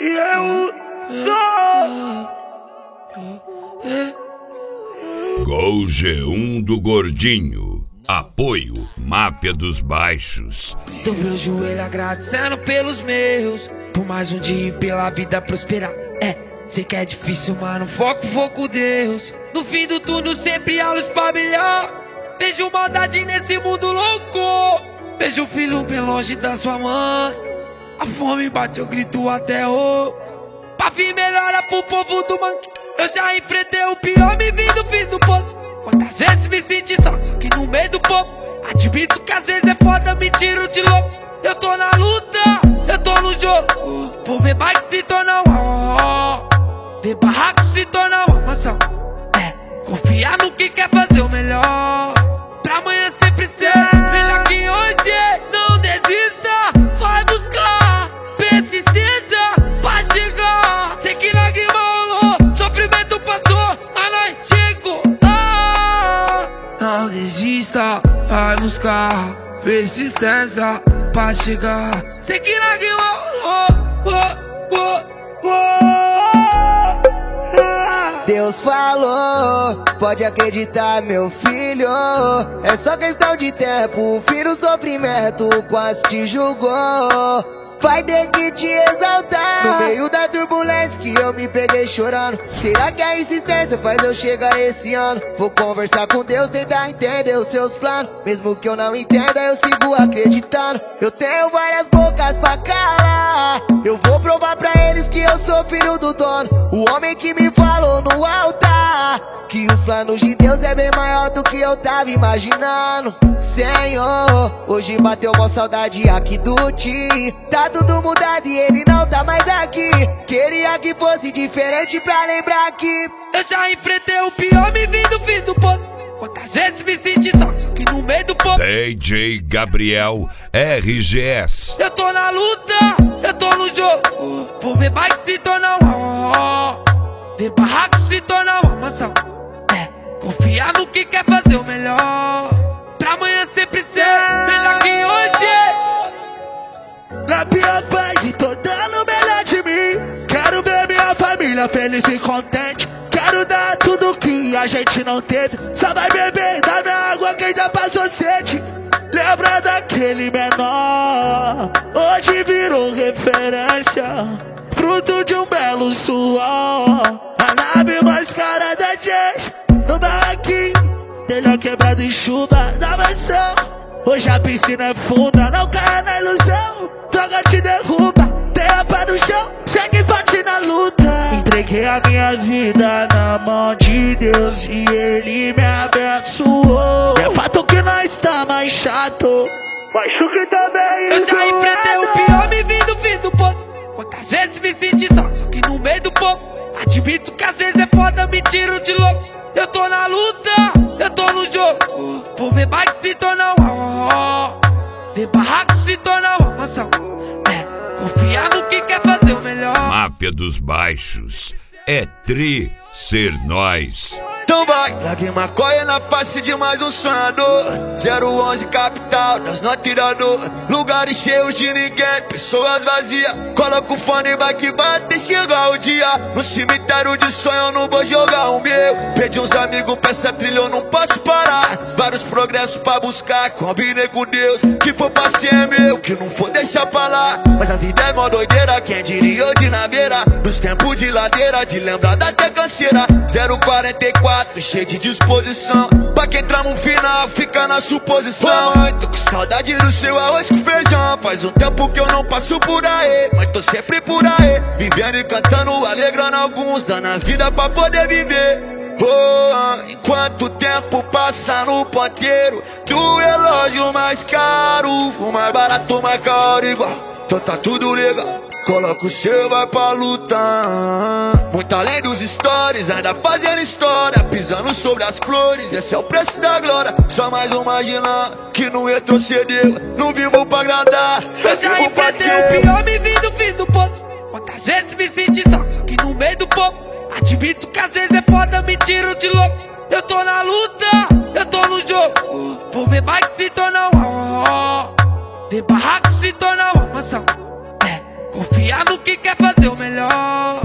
E eu sou Gol G1 do Gordinho. Apoio Máfia dos Baixos. Dobro o joelho agradecendo pelos meus, por mais um dia e pela vida prosperar. Sei que é difícil, mano, foco Deus. No fim do túnel sempre há luz pra brilhar. Vejo maldade nesse mundo louco. Vejo o filho bem longe da sua mãe. A fome bate, eu grito até rouco. Pra vir melhora pro povo do manque. Eu já enfrentei o pior, me vi do fim do poço. Quantas vezes me senti só que no meio do povo. Admito que às vezes é foda, me tiro de louco. Eu tô na luta, eu tô no jogo. Por ver bike se tornar ver barraco se tornar uma mansão. Confiar no que quer fazer o melhor, pra amanhã sempre ser melhor que hoje. Não desista, vai buscar persistência pra chegar. Sei que lágrima rolou, sofrimento passou, mas nós chegou lá. Não desista, vai buscar persistência pra chegar. Sei que lágrima rolou, Deus falou, pode acreditar, meu filho. É só questão de tempo, o fim do sofrimento quase te julgou. Vai ter que te exaltar no meio da turbulência que eu me peguei chorando. Será que a insistência faz eu chegar esse ano? Vou conversar com Deus, tentar entender os seus planos. Mesmo que eu não entenda, eu sigo acreditando. Eu tenho várias bocas pra calar. Eu vou provar pra eles que eu sou filho do dono. O homem que me falou no altar que os planos de Deus é bem maior do que eu tava imaginando. Senhor, hoje bateu uma saudade aqui do Ti. Tá tudo mudado e ele não tá mais aqui. Queria que fosse diferente pra lembrar que eu já enfrentei o pior, me vi do fim do poço. Quantas vezes me senti só que no meio do povo. DJ Gabriel RGS. Eu tô na luta, eu tô no jogo. Por ver bike se tornar ver barraco se tornar uma mansão. Confiar no que quer fazer o melhor, pra amanhã sempre ser melhor que hoje. Na pior fase, tô dando o melhor de mim. Quero ver minha família feliz e contente. Quero dar tudo que a gente não teve. Só vai beber da minha água quem já passou sede. Lembra daquele menor, hoje virou referência, fruto de um belo suor. A nave mais cara da gente, no barraquinho, telha quebrado em chuva da mansão. Hoje a piscina é funda, não caia na ilusão. Droga te derruba, tenha pé no chão, segue forte na luta. Entreguei a minha vida na mão de Deus e Ele me abençoou. É fato que nós tá mais chato, mas o que também. Eu já enfrentei o pior, me vi do fim do poço. Quantas vezes me senti só que no meio do povo. Admito que às vezes é foda, me tiro de louco. Eu tô na luta, eu tô no jogo. Por ver bike se tornar ver barraco se tornar uma mansão. Confiar no que quer fazer o melhor. Máfia dos Baixos. É ser nós. então vai, larguei maconha na face de mais um sonhador. 011 capital, das não atirador. Lugares cheios de ninguém, pessoas vazias. Coloca o fone e vai que vai até chegar o dia. No cemitério de sonho eu não vou jogar o meu. Pedi uns amigos pra essa trilha, eu não posso parar. Vários progressos pra buscar, combinei com Deus. Que for pra ser é meu, que não for deixar pra lá. Mas a vida é mó doideira, quem diria hoje na beira. Nos tempos de ladeira, de lembrar da até canseira. 044 cheio de disposição, pra quem trama um final, fica na suposição. Mãe, tô com saudade do seu arroz com feijão. Faz um tempo que eu não passo por aí, mas tô sempre por aí, vivendo e cantando, alegrando alguns, dando a vida pra poder viver. Enquanto o tempo passa no ponteiro do relógio mais caro, o mais barato, o mais caro igual. Então tá tudo legal, coloca o seu, vai pra lutar. Muito além dos stories, ainda fazendo história, pisando sobre as flores, esse é o preço da glória. Só mais um marginal que não retrocedeu, não vivo pra agradar. Eu já enfrentei o pior, me vi do fim do poço. Quantas vezes me senti só que no meio do povo. Admito que às vezes é foda, me tiro de louco. Eu tô na luta, eu tô no jogo. Por ver bike se tornar ver barraco se tornar uma mansão. Confia no que quer fazer o melhor.